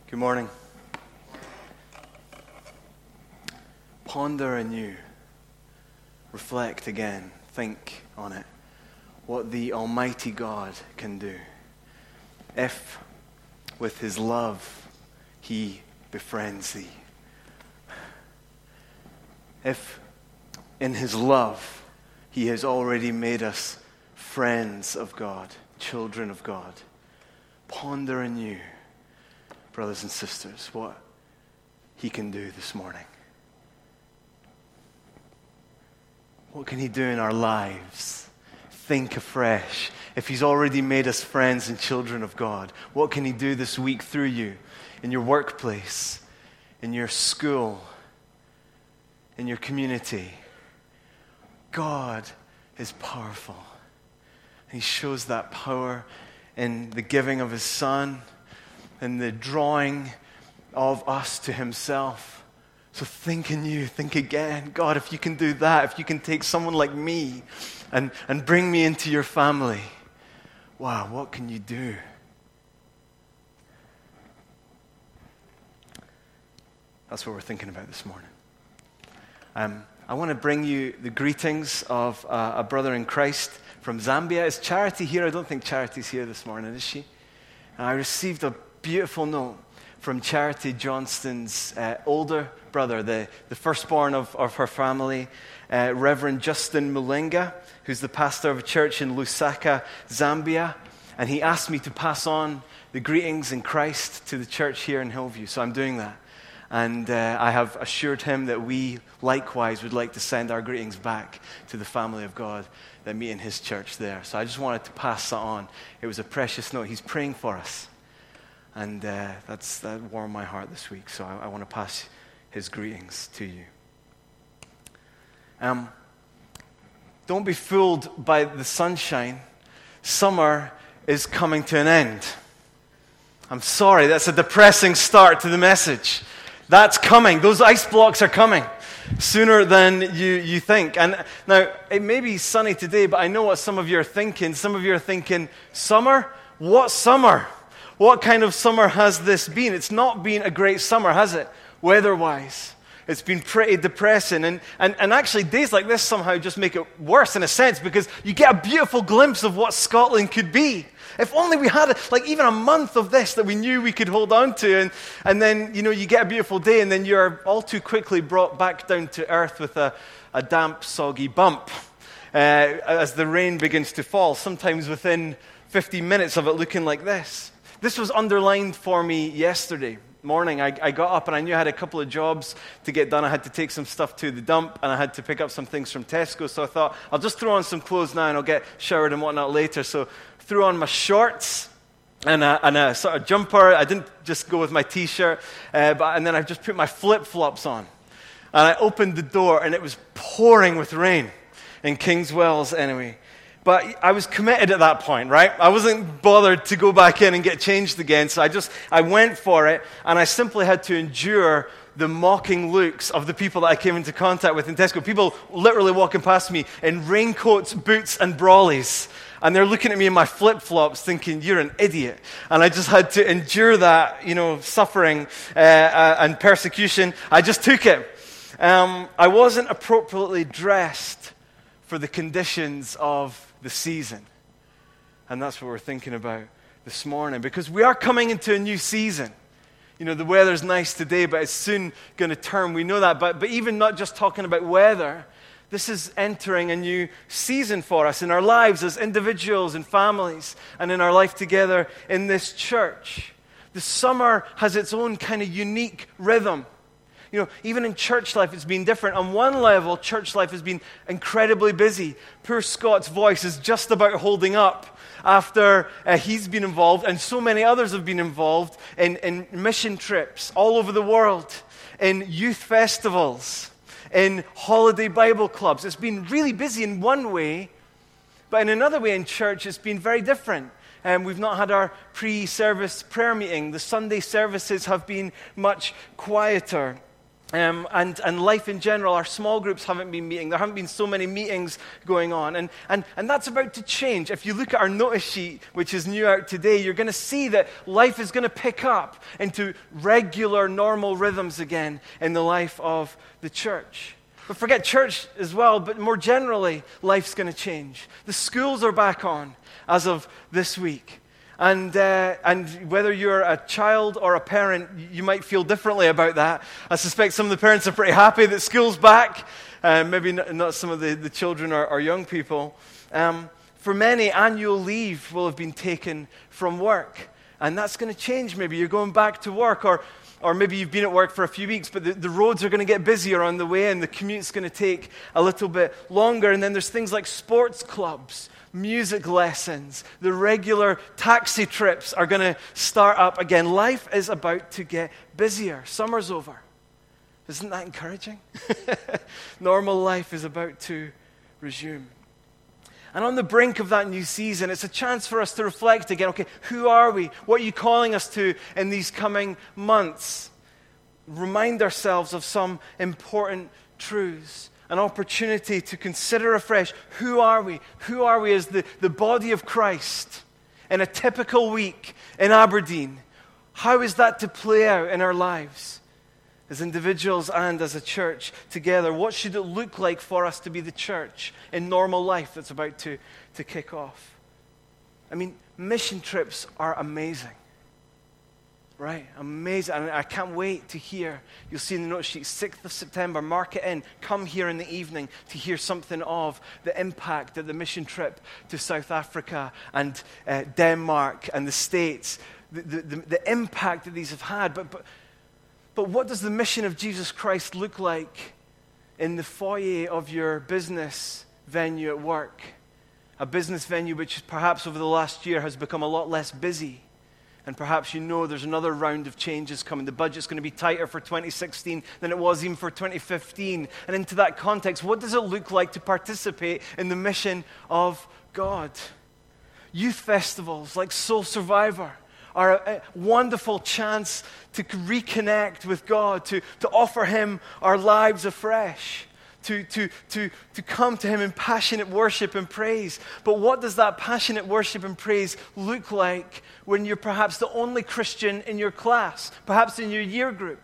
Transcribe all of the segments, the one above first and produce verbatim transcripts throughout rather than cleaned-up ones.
Good morning. Ponder anew. Reflect again. Think on it. What the Almighty God can do. If, with His love, He befriends thee. If, in His love, He has already made us friends of God, children of God. Ponder anew, brothers and sisters, what He can do this morning. What can He do in our lives? Think afresh. If He's already made us friends and children of God, what can He do this week through you, in your workplace, in your school, in your community? God is powerful. He shows that power in the giving of His Son, in the drawing of us to Himself. So think anew, think again. God, if you can do that, if you can take someone like me and, and bring me into your family, wow, what can you do? That's what we're thinking about this morning. Um, I want to bring you the greetings of uh, a brother in Christ from Zambia. Is Charity here? I don't think Charity's here this morning, is she? I received a beautiful note from Charity Johnston's uh, older brother, the, the firstborn of, of her family, uh, Reverend Justin Mulenga, who's the pastor of a church in Lusaka, Zambia. And he asked me to pass on the greetings in Christ to the church here in Hillview. So I'm doing that. And uh, I have assured him that we likewise would like to send our greetings back to the family of God that meet in his church there. So I just wanted to pass that on. It was a precious note. He's praying for us. And uh, that's that warmed my heart this week. So I, I want to pass his greetings to you. Um, don't be fooled by the sunshine. Summer is coming to an end. I'm sorry, that's a depressing start to the message. That's coming. Those ice blocks are coming sooner than you, you think. And now, it may be sunny today, but I know what some of you are thinking. Some of you are thinking, summer? What summer? What kind of summer has this been? It's not been a great summer, has it? Weather-wise. It's been pretty depressing. And, and, and actually, days like this somehow just make it worse in a sense because you get a beautiful glimpse of what Scotland could be. If only we had, like, even a month of this that we knew we could hold on to. And, and then, you know, you get a beautiful day and then you're all too quickly brought back down to earth with a, a damp, soggy bump uh, as the rain begins to fall, sometimes within fifteen minutes of it looking like this. This was underlined for me yesterday morning. I, I got up and I knew I had a couple of jobs to get done. I had to take some stuff to the dump and I had to pick up some things from Tesco. So I thought, I'll just throw on some clothes now and I'll get showered and whatnot later. So threw on my shorts and a, and a sort of jumper. I didn't just go with my T-shirt, uh, but, and then I just put my flip-flops on. And I opened the door and it was pouring with rain in Kingswells anyway. But I was committed at that point, right? I wasn't bothered to go back in and get changed again. So I just, I went for it and I simply had to endure the mocking looks of the people that I came into contact with in Tesco. People literally walking past me in raincoats, boots, and brollies. And they're looking at me in my flip-flops thinking, you're an idiot. And I just had to endure that, you know, suffering uh, uh, and persecution. I just took it. Um, I wasn't appropriately dressed for the conditions of the season. And that's what we're thinking about this morning. Because we are coming into a new season. You know, the weather's nice today, but it's soon going to turn. We know that. But, but even not just talking about weather, this is entering a new season for us in our lives as individuals and families and in our life together in this church. The summer has its own kind of unique rhythm. You know, even in church life, it's been different. On one level, church life has been incredibly busy. Poor Scott's voice is just about holding up after uh, he's been involved, and so many others have been involved in, in mission trips all over the world, in youth festivals, in holiday Bible clubs. It's been really busy in one way, but in another way in church, it's been very different. Um, we've not had our pre-service prayer meeting. The Sunday services have been much quieter. Um, and, and life in general, our small groups haven't been meeting. There haven't been so many meetings going on. And, and, and that's about to change. If you look at our notice sheet, which is new out today, you're going to see that life is going to pick up into regular, normal rhythms again in the life of the church. But forget church as well, but more generally, life's going to change. The schools are back on as of this week. And uh, and whether you're a child or a parent, you might feel differently about that. I suspect some of the parents are pretty happy that school's back. Uh, maybe not, not some of the, the children or, or young people. Um, for many, annual leave will have been taken from work. And that's going to change maybe. You're going back to work, or or maybe you've been at work for a few weeks, but the, the roads are going to get busier on the way, and the commute's going to take a little bit longer. And then there's things like sports clubs, music lessons, the regular taxi trips are going to start up again. Life is about to get busier. Summer's over. Isn't that encouraging? Normal life is about to resume. And on the brink of that new season, it's a chance for us to reflect again. Okay, who are we? What are you calling us to in these coming months? Remind ourselves of some important truths. An opportunity to consider afresh, who are we? Who are we as the, the body of Christ in a typical week in Aberdeen? How is that to play out in our lives as individuals and as a church together? What should it look like for us to be the church in normal life that's about to, to kick off? I mean, mission trips are amazing. Right, amazing. And I can't wait to hear. You'll see in the note sheet, sixth of September, mark it in. Come here in the evening to hear something of the impact that the mission trip to South Africa and uh, Denmark and the States, the, the, the, the impact that these have had. But, but, but what does the mission of Jesus Christ look like in the foyer of your business venue at work? A business venue which perhaps over the last year has become a lot less busy. And perhaps you know there's another round of changes coming. The budget's going to be tighter for twenty sixteen than it was even for twenty fifteen. And into that context, what does it look like to participate in the mission of God? Youth festivals like Soul Survivor are a, a wonderful chance to reconnect with God, to, to offer Him our lives afresh. To, to, to, to come to Him in passionate worship and praise. But what does that passionate worship and praise look like when you're perhaps the only Christian in your class, perhaps in your year group?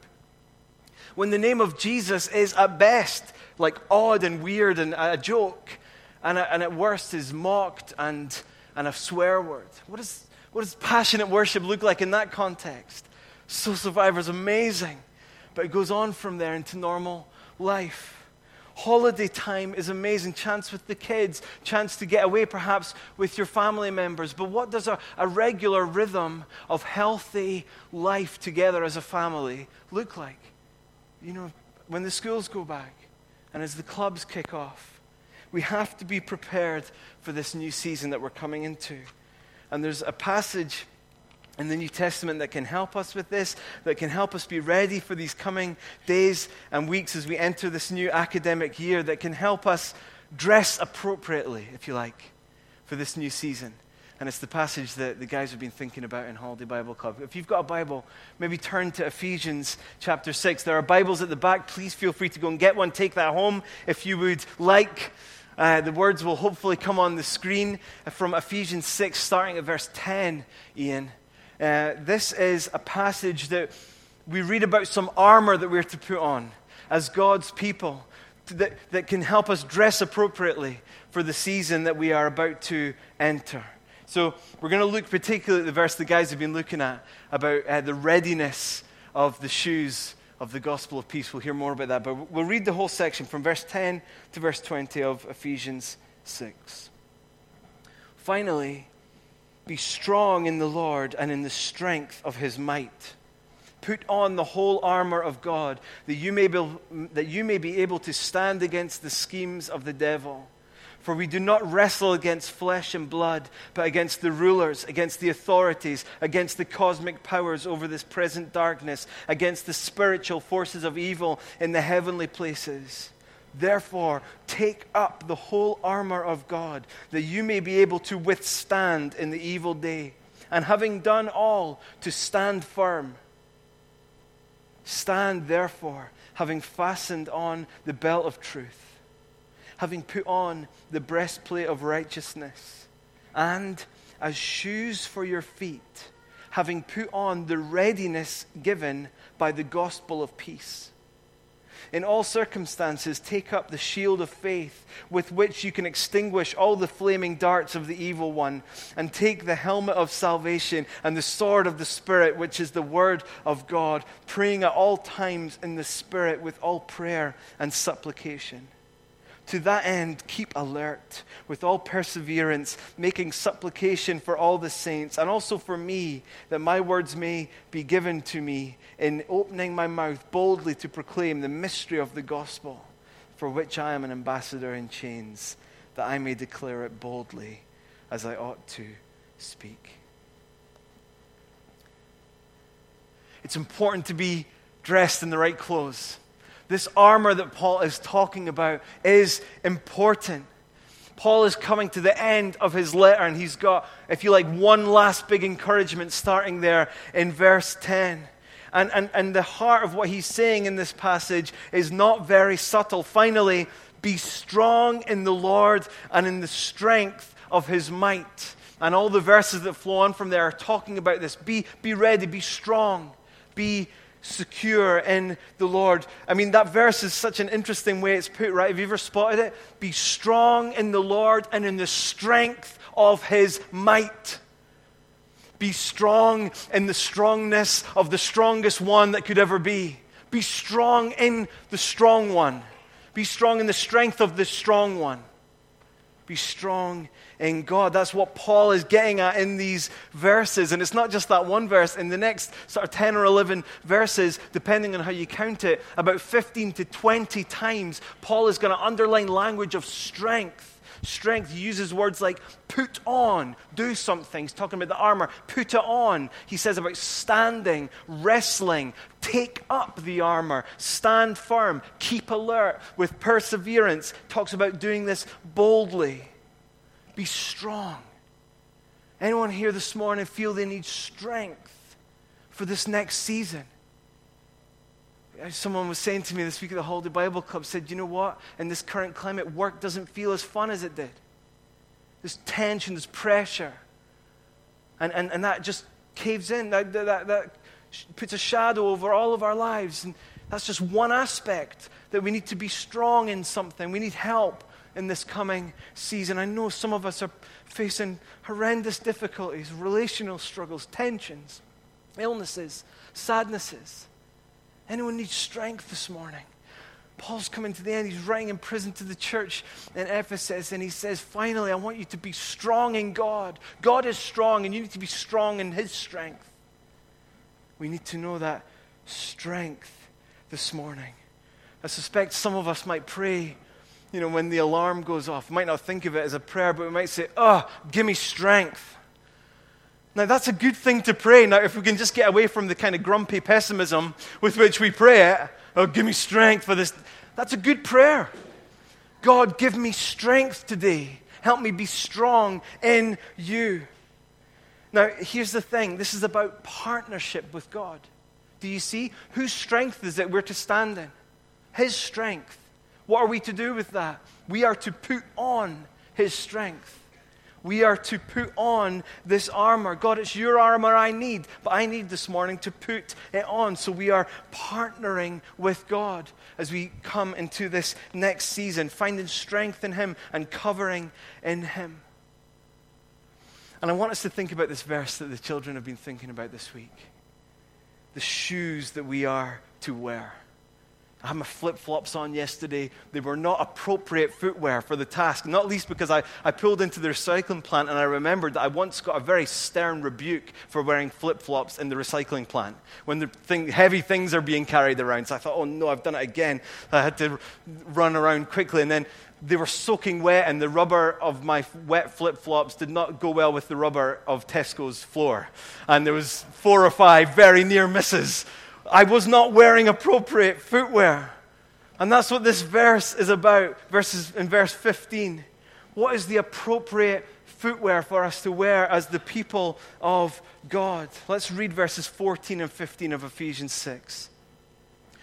When the name of Jesus is at best like odd and weird and a joke, and, and at worst is mocked and, and a swear word. What, is, what does passionate worship look like in that context? Soul Survivor is amazing, but it goes on from there into normal life. Holiday time is amazing. Chance with the kids. Chance to get away perhaps with your family members. But what does a, a regular rhythm of healthy life together as a family look like? You know, when the schools go back and as the clubs kick off. We have to be prepared for this new season that we're coming into. And there's a passage in the New Testament that can help us with this, that can help us be ready for these coming days and weeks as we enter this new academic year, that can help us dress appropriately, if you like, for this new season. And it's the passage that the guys have been thinking about in Holiday Bible Club. If you've got a Bible, maybe turn to Ephesians chapter six. There are Bibles at the back. Please feel free to go and get one. Take that home if you would like. Uh, the words will hopefully come on the screen from Ephesians six, starting at verse ten, Ian. Uh, this is a passage that we read about some armor that we're to put on as God's people that, that can help us dress appropriately for the season that we are about to enter. So we're going to look particularly at the verse the guys have been looking at about uh, the readiness of the shoes of the gospel of peace. We'll hear more about that, but we'll read the whole section from verse ten to verse twenty of Ephesians six. Finally, be strong in the Lord and in the strength of His might. Put on the whole armor of God, that you may be, that you may be able to stand against the schemes of the devil. For we do not wrestle against flesh and blood, but against the rulers, against the authorities, against the cosmic powers over this present darkness, against the spiritual forces of evil in the heavenly places. Therefore, take up the whole armor of God, that you may be able to withstand in the evil day, and having done all, to stand firm. Stand therefore, having fastened on the belt of truth, having put on the breastplate of righteousness, and as shoes for your feet, having put on the readiness given by the gospel of peace. In all circumstances, take up the shield of faith with which you can extinguish all the flaming darts of the evil one, and take the helmet of salvation and the sword of the Spirit, which is the word of God, praying at all times in the Spirit with all prayer and supplication. To that end, keep alert with all perseverance, making supplication for all the saints, and also for me, that my words may be given to me in opening my mouth boldly to proclaim the mystery of the gospel, for which I am an ambassador in chains, that I may declare it boldly as I ought to speak. It's important to be dressed in the right clothes. This armor that Paul is talking about is important. Paul is coming to the end of his letter, and he's got, if you like, one last big encouragement starting there in verse ten. And, and, and the heart of what he's saying in this passage is not very subtle. Finally, be strong in the Lord and in the strength of his might. And all the verses that flow on from there are talking about this. Be, be ready, be strong, be secure in the Lord. I mean, that verse is such an interesting way it's put, right? Have you ever spotted it? Be strong in the Lord and in the strength of his might. Be strong in the strongness of the strongest one that could ever be. Be strong in the strong one. Be strong in the strength of the strong one. Be strong in God. That's what Paul is getting at in these verses. And it's not just that one verse. In the next sort of ten or eleven verses, depending on how you count it, about fifteen to twenty times, Paul is going to underline language of strength. Strength. He uses words like put on, do something. He's talking about the armor. Put it on. He says about standing, wrestling, take up the armor, stand firm, keep alert with perseverance. Talks about doing this boldly. Be strong. Anyone here this morning feel they need strength for this next season? Someone was saying to me this week at the Holiday Bible Club, said, you know what? In this current climate, work doesn't feel as fun as it did. There's tension, there's pressure. And, and, and that just caves in. That, that, that puts a shadow over all of our lives. And that's just one aspect that we need to be strong in something. We need help in this coming season. I know some of us are facing horrendous difficulties, relational struggles, tensions, illnesses, sadnesses. Anyone needs strength this morning? Paul's coming to the end. He's writing in prison to the church in Ephesus, and he says, finally, I want you to be strong in God. God is strong, and you need to be strong in his strength. We need to know that strength this morning. I suspect some of us might pray, you know, when the alarm goes off. We might not think of it as a prayer, but we might say, oh, give me strength. Now, that's a good thing to pray. Now, if we can just get away from the kind of grumpy pessimism with which we pray it, oh, give me strength for this. That's a good prayer. God, give me strength today. Help me be strong in you. Now, here's the thing. This is about partnership with God. Do you see? Whose strength is it we're to stand in? His strength. What are we to do with that? We are to put on his strength. We are to put on this armor. God, it's your armor I need, but I need this morning to put it on. So we are partnering with God as we come into this next season, finding strength in him and covering in him. And I want us to think about this verse that the children have been thinking about this week. The shoes that we are to wear. I had my flip-flops on yesterday. They were not appropriate footwear for the task, not least because I, I pulled into the recycling plant and I remembered that I once got a very stern rebuke for wearing flip-flops in the recycling plant when the thing, heavy things are being carried around. So I thought, oh no, I've done it again. I had to run around quickly, and then they were soaking wet, and the rubber of my wet flip-flops did not go well with the rubber of Tesco's floor. And there was four or five very near misses. I was not wearing appropriate footwear. And that's what this verse is about, verses in verse fifteen. What is the appropriate footwear for us to wear as the people of God? Let's read verses fourteen and fifteen of Ephesians six.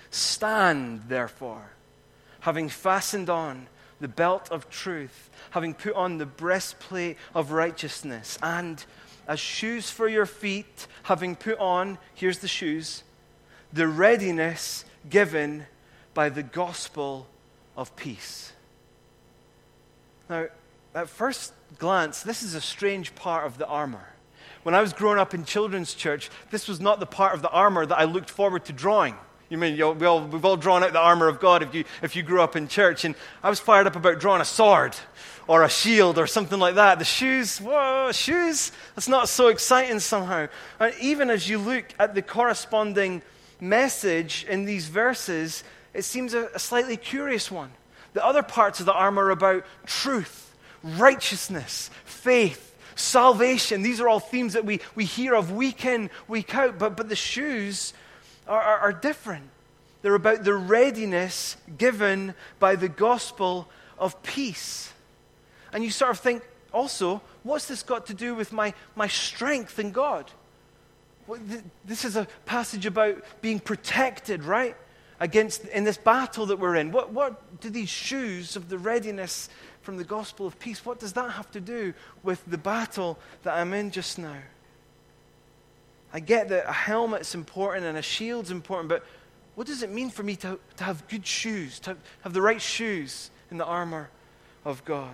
Stand, therefore, having fastened on the belt of truth, having put on the breastplate of righteousness, and as shoes for your feet, having put on, here's the shoes, the readiness given by the gospel of peace. Now, at first glance, this is a strange part of the armor. When I was growing up in children's church, this was not the part of the armor that I looked forward to drawing. You mean you know, we all, we've all drawn out the armor of God if you if you grew up in church, and I was fired up about drawing a sword or a shield or something like that. The shoes, whoa, shoes, that's not so exciting somehow. And even as you look at the corresponding message in these verses, it seems a, a slightly curious one. The other parts of the armor are about truth, righteousness, faith, salvation. These are all themes that we, we hear of week in, week out, but, but the shoes Are, are, are different. They're about the readiness given by the gospel of peace. And you sort of think, also, what's this got to do with my, my strength in God? Well, th- this is a passage about being protected, right? Against, in this battle that we're in. What, what do these shoes of the readiness from the gospel of peace, what does that have to do with the battle that I'm in just now? I get that a helmet's important and a shield's important, but what does it mean for me to, to have good shoes, to have the right shoes in the armor of God?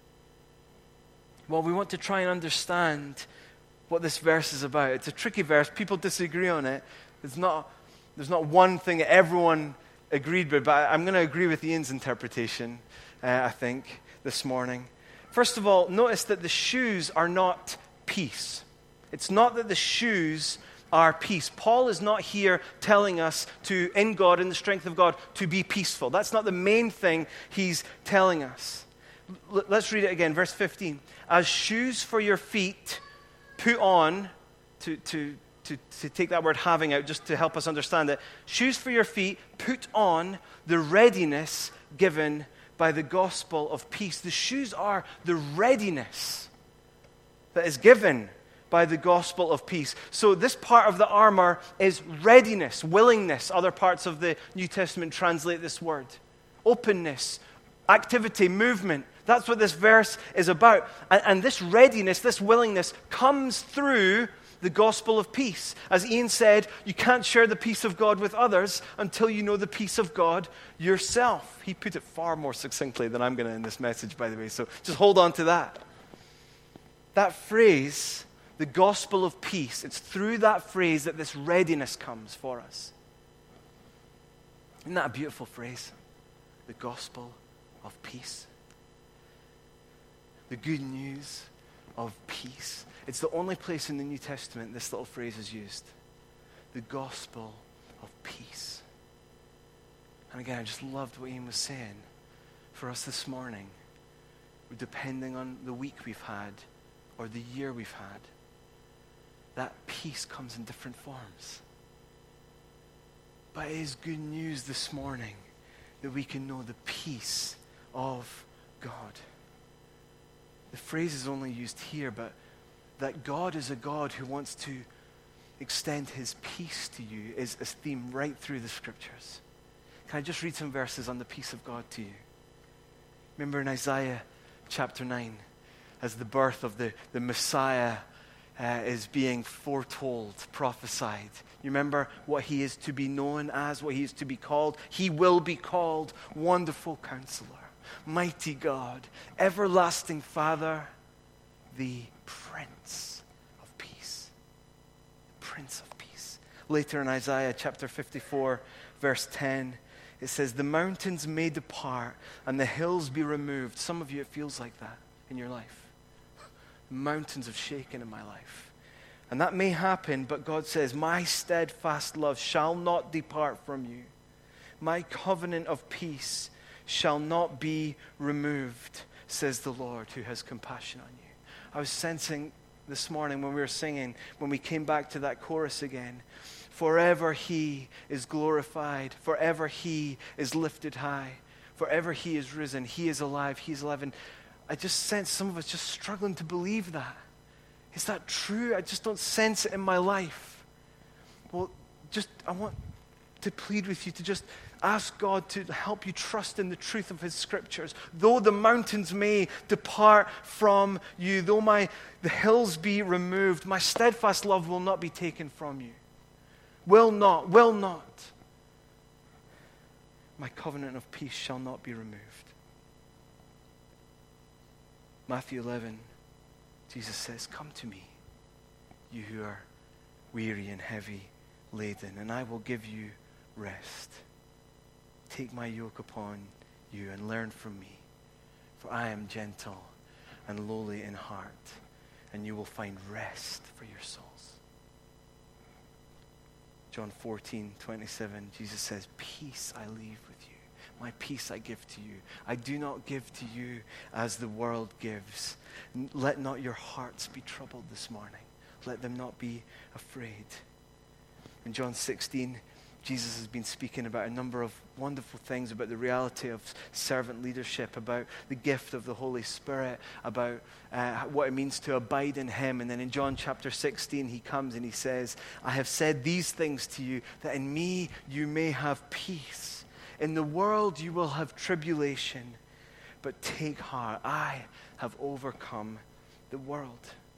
Well, we want to try and understand what this verse is about. It's a tricky verse. People disagree on it. It's not, there's not one thing that everyone agreed with, but I'm going to agree with Ian's interpretation, uh, I think, this morning. First of all, notice that the shoes are not peace. It's not that the shoes are peace. Paul is not here telling us to, in God, in the strength of God, to be peaceful. That's not the main thing he's telling us. L- let's read it again, verse fifteen. As shoes for your feet, put on, to, to, to, to take that word having out, just to help us understand it. Shoes for your feet, put on the readiness given by the gospel of peace. The shoes are the readiness that is given by the gospel of peace. So this part of the armor is readiness, willingness. Other parts of the New Testament translate this word. Openness, activity, movement. That's what this verse is about. And, and this readiness, this willingness comes through the gospel of peace. As Ian said, you can't share the peace of God with others until you know the peace of God yourself. He put it far more succinctly than I'm going to in this message, by the way. So just hold on to that. That phrase, the gospel of peace, it's through that phrase that this readiness comes for us. Isn't that a beautiful phrase? The gospel of peace. The good news of peace. It's the only place in the New Testament this little phrase is used. The gospel of peace. And again, I just loved what Ian was saying. For us this morning, depending on the week we've had or the year we've had, that peace comes in different forms. But it is good news this morning that we can know the peace of God. The phrase is only used here, but that God is a God who wants to extend his peace to you is a theme right through the scriptures. Can I just read some verses on the peace of God to you? Remember in Isaiah chapter nine, as the birth of the, the Messiah Uh, is being foretold, prophesied. You remember what he is to be known as, what he is to be called? He will be called Wonderful Counselor, Mighty God, Everlasting Father, the Prince of Peace. Prince of Peace. Later in Isaiah chapter fifty-four, verse ten, it says, the mountains may depart and the hills be removed. Some of you, it feels like that in your life. Mountains have shaken in my life. And that may happen, but God says, my steadfast love shall not depart from you. My covenant of peace shall not be removed, says the Lord who has compassion on you. I was sensing this morning when we were singing, when we came back to that chorus again, forever he is glorified, forever he is lifted high, forever he is risen, he is alive, he is alive. And I just sense some of us just struggling to believe that. Is that true? I just don't sense it in my life. Well, just, I want to plead with you to just ask God to help you trust in the truth of his scriptures. Though the mountains may depart from you, though my the hills be removed, my steadfast love will not be taken from you. Will not, will not. My covenant of peace shall not be removed. Matthew eleven, Jesus says, come to me, you who are weary and heavy laden, and I will give you rest. Take my yoke upon you and learn from me, for I am gentle and lowly in heart, and you will find rest for your souls. John fourteen, twenty-seven, Jesus says, peace I leave with you. My peace I give to you. I do not give to you as the world gives. Let not your hearts be troubled this morning. Let them not be afraid. In John sixteen, Jesus has been speaking about a number of wonderful things, about the reality of servant leadership, about the gift of the Holy Spirit, about uh, what it means to abide in him. And then in John chapter sixteen, he comes and he says, I have said these things to you, that in me you may have peace. In the world you will have tribulation, but take heart, I have overcome the world.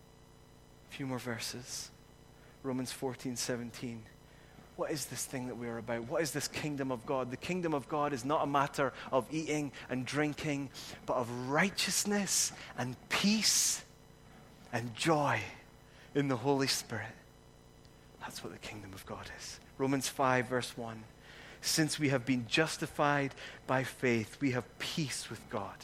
A few more verses. Romans fourteen, seventeen. What is this thing that we are about? What is this kingdom of God? The kingdom of God is not a matter of eating and drinking, but of righteousness and peace and joy in the Holy Spirit. That's what the kingdom of God is. Romans five, verse one. Since we have been justified by faith, we have peace with God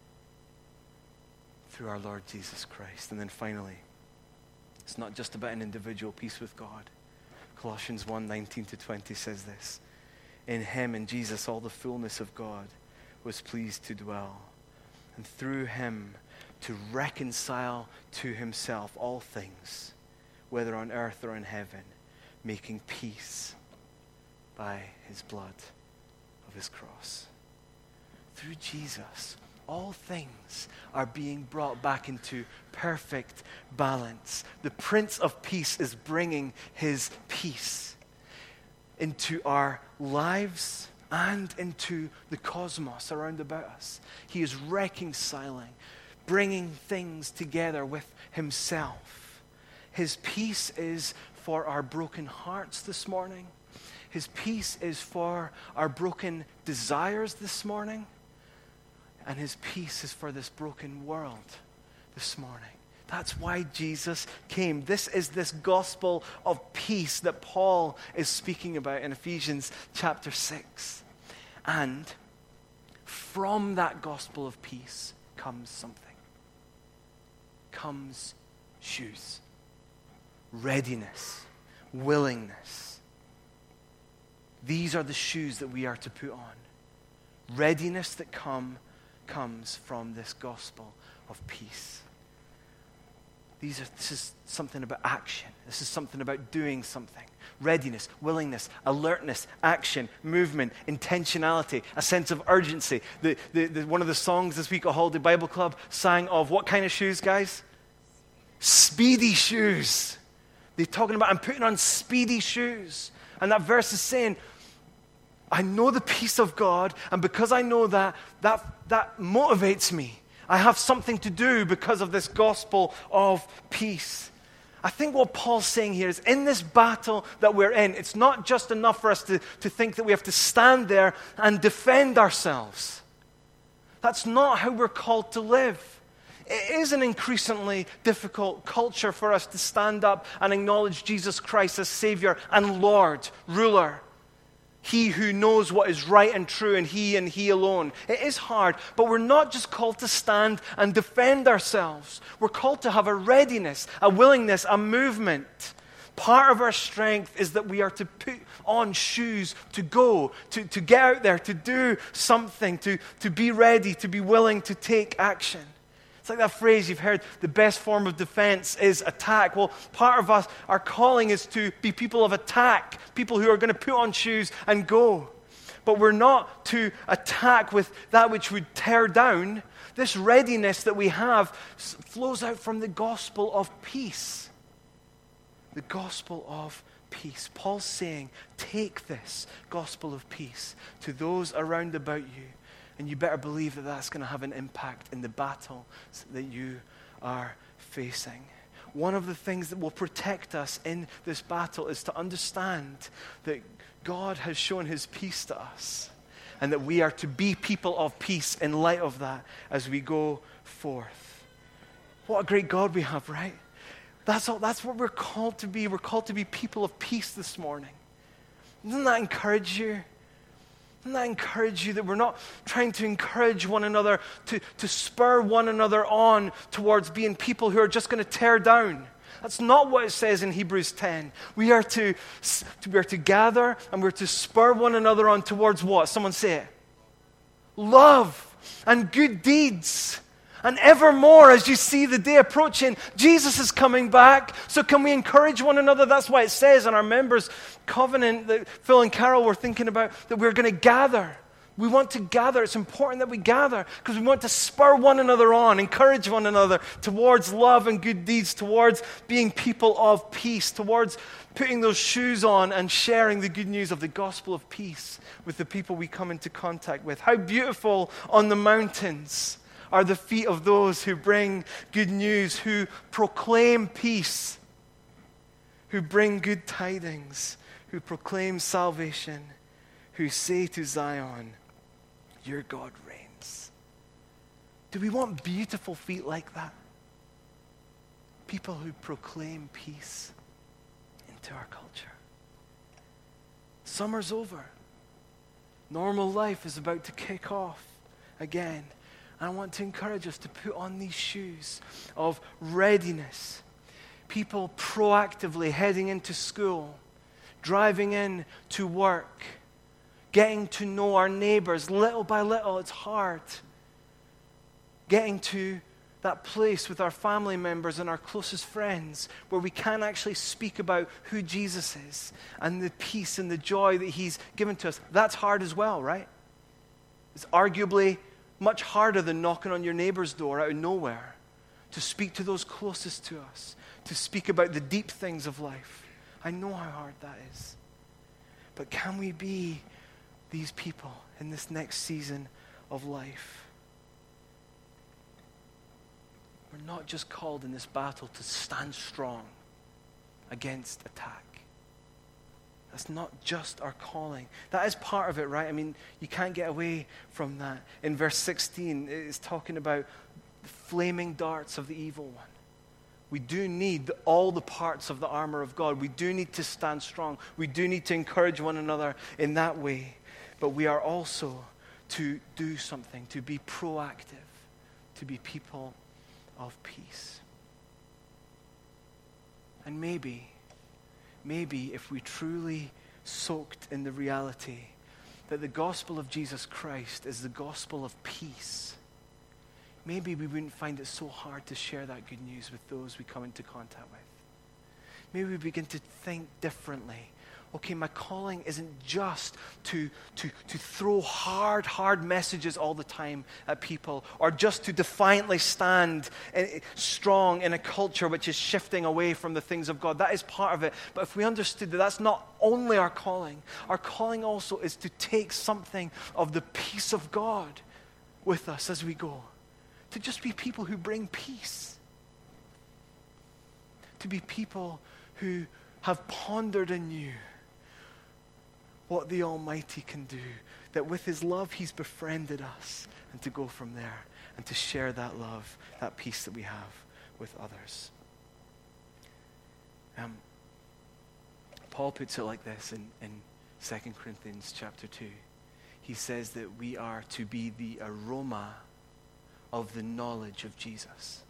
through our Lord Jesus Christ. And then finally, it's not just about an individual peace with God. Colossians one, nineteen to twenty says this. In him, in Jesus, all the fullness of God was pleased to dwell. And through him to reconcile to himself all things, whether on earth or in heaven, making peace by his blood of his cross. Through Jesus, all things are being brought back into perfect balance. The Prince of Peace is bringing his peace into our lives and into the cosmos around about us. He is reconciling, bringing things together with himself. His peace is for our broken hearts this morning. His peace is for our broken desires this morning. And his peace is for this broken world this morning. That's why Jesus came. This is this gospel of peace that Paul is speaking about in Ephesians chapter six. And from that gospel of peace comes something. Comes shoes. Readiness. Willingness. These are the shoes that we are to put on. Readiness that come, comes from this gospel of peace. These are, this is something about action. This is something about doing something. Readiness, willingness, alertness, action, movement, intentionality, a sense of urgency. The, the, the, one of the songs this week at Holiday Bible Club sang of what kind of shoes, guys? Speedy shoes. They're talking about, I'm putting on speedy shoes. And that verse is saying, I know the peace of God, and because I know that, that, that motivates me. I have something to do because of this gospel of peace. I think what Paul's saying here is, in this battle that we're in, it's not just enough for us to, to think that we have to stand there and defend ourselves. That's not how we're called to live. It is an increasingly difficult culture for us to stand up and acknowledge Jesus Christ as Savior and Lord, ruler. He who knows what is right and true, and he and he alone. It is hard, but we're not just called to stand and defend ourselves. We're called to have a readiness, a willingness, a movement. Part of our strength is that we are to put on shoes to go, to, to get out there, to do something, to, to be ready, to be willing to take action. It's like that phrase you've heard, the best form of defense is attack. Well, part of us, our calling is to be people of attack, people who are going to put on shoes and go. But we're not to attack with that which would tear down. This readiness that we have flows out from the gospel of peace. The gospel of peace. Paul's saying, take this gospel of peace to those around about you, and you better believe that that's going to have an impact in the battle that you are facing. One of the things that will protect us in this battle is to understand that God has shown his peace to us, and that we are to be people of peace in light of that as we go forth. What a great God we have, right? That's all, that's what we're called to be. We're called to be people of peace this morning. Doesn't that encourage you? Doesn't that encourage you that we're not trying to encourage one another, to, to spur one another on towards being people who are just going to tear down? That's not what it says in Hebrews ten. We are to, we are to gather and we're to spur one another on towards what? Someone say it. Love and good deeds. And evermore, as you see the day approaching, Jesus is coming back. So can we encourage one another? That's why it says in our members' covenant that Phil and Carol were thinking about, that we're going to gather. We want to gather. It's important that we gather because we want to spur one another on, encourage one another towards love and good deeds, towards being people of peace, towards putting those shoes on and sharing the good news of the gospel of peace with the people we come into contact with. How beautiful on the mountains are the feet of those who bring good news, who proclaim peace, who bring good tidings, who proclaim salvation, who say to Zion, your God reigns. Do we want beautiful feet like that? People who proclaim peace into our culture. Summer's over. Normal life is about to kick off again. I want to encourage us to put on these shoes of readiness. People proactively heading into school, driving in to work, getting to know our neighbors little by little. It's hard. Getting to that place with our family members and our closest friends where we can actually speak about who Jesus is and the peace and the joy that he's given to us. That's hard as well, right? It's arguably much harder than knocking on your neighbor's door out of nowhere to speak to those closest to us, to speak about the deep things of life. I know how hard that is. But can we be these people in this next season of life? We're not just called in this battle to stand strong against attack. That's not just our calling. That is part of it, right? I mean, you can't get away from that. In verse sixteen, it's talking about the flaming darts of the evil one. We do need all the parts of the armor of God. We do need to stand strong. We do need to encourage one another in that way. But we are also to do something, to be proactive, to be people of peace. And maybe, maybe if we truly soaked in the reality that the gospel of Jesus Christ is the gospel of peace, maybe we wouldn't find it so hard to share that good news with those we come into contact with. Maybe we begin to think differently. Okay, my calling isn't just to, to, to throw hard, hard messages all the time at people, or just to defiantly stand in, strong in a culture which is shifting away from the things of God. That is part of it. But if we understood that that's not only our calling, our calling also is to take something of the peace of God with us as we go. To just be people who bring peace. To be people who have pondered anew what the Almighty can do, that with his love he's befriended us, and to go from there and to share that love, that peace that we have with others. Um, Paul puts it like this in, in Second Corinthians chapter two. He says that we are to be the aroma of the knowledge of Jesus.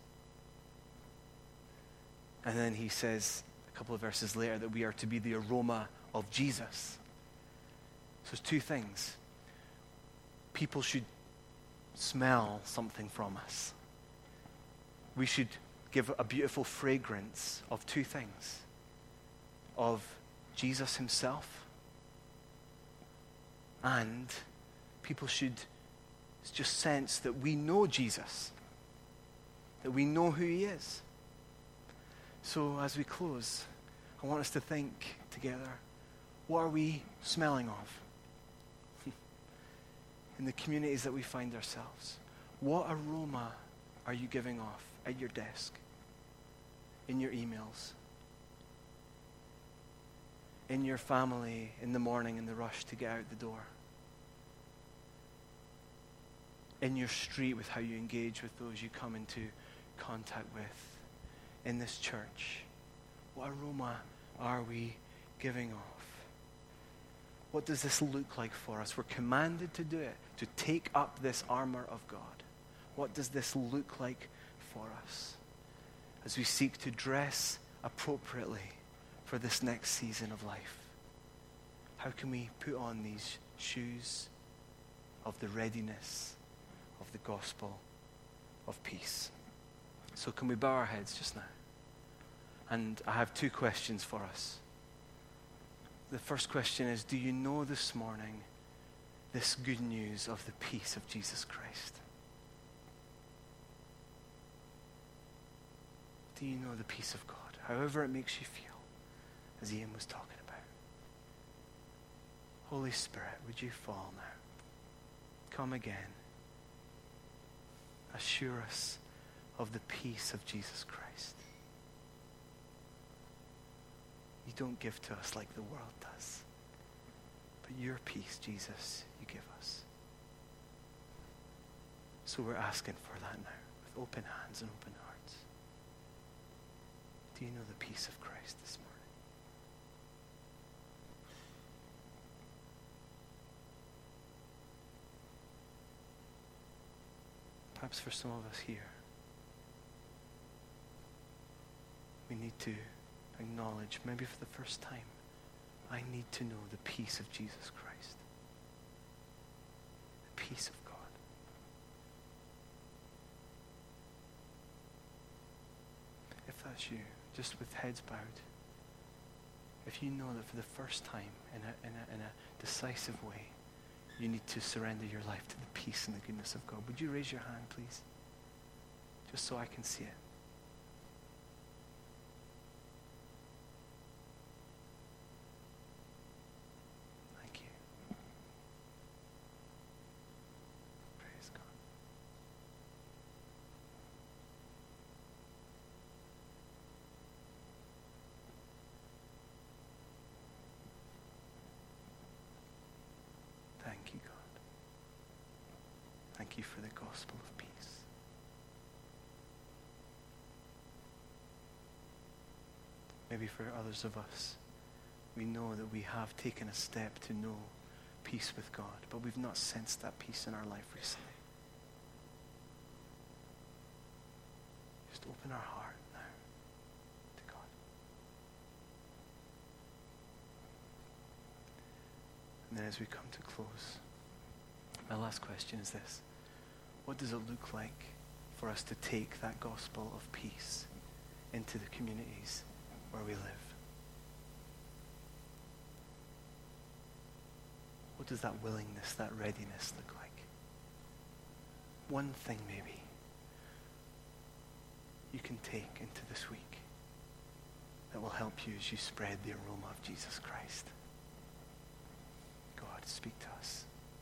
And then he says a couple of verses later that we are to be the aroma of Jesus. So there's two things. People should smell something from us. We should give a beautiful fragrance of two things. Of Jesus himself. And people should just sense that we know Jesus. That we know who he is. So as we close, I want us to think together? What are we smelling of in the communities that we find ourselves? What aroma are you giving off at your desk, in your emails, in your family in the morning in the rush to get out the door, in your street with how you engage with those you come into contact with, in this church? What aroma are we giving off? What does this look like for us? We're commanded to do it, to take up this armor of God. What does this look like for us as we seek to dress appropriately for this next season of life? How can we put on these shoes of the readiness of the gospel of peace? So can we bow our heads just now? And I have two questions for us. The first question is, do you know this morning this good news of the peace of Jesus Christ? Do you know the peace of God, however it makes you feel, as Ian was talking about? Holy Spirit, would you fall now? Come again. Assure us of the peace of Jesus Christ. You don't give to us like the world does, but your peace, Jesus, you give us. So we're asking for that now, with open hands and open hearts. Do you know the peace of Christ this morning? Perhaps for some of us here, we need to acknowledge, maybe for the first time, I need to know the peace of Jesus Christ. The peace of God. If that's you, just with heads bowed, if you know that for the first time, in a, in a, in a decisive way, you need to surrender your life to the peace and the goodness of God, would you raise your hand, please? Just so I can see it. Thank you. Praise God. Thank you, God. Thank you for the gospel of peace. Maybe for others of us, we know that we have taken a step to know peace with God, but we've not sensed that peace in our life recently. Just open our heart now to God. And then as we come to close, my last question is this. What does it look like for us to take that gospel of peace into the communities where we live? What does that willingness, that readiness look like? One thing maybe you can take into this week that will help you as you spread the aroma of Jesus Christ. God, speak to us.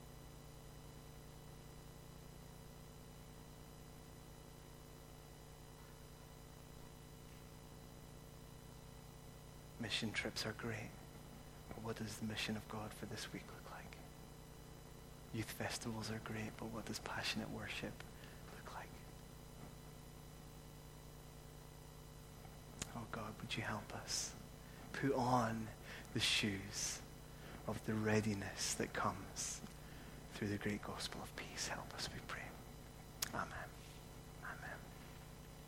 Mission trips are great, but what does the mission of God for this week look like? Youth festivals are great, but what does passionate worship look like? Oh God, would you help us put on the shoes of the readiness that comes through the great gospel of peace? Help us, we pray.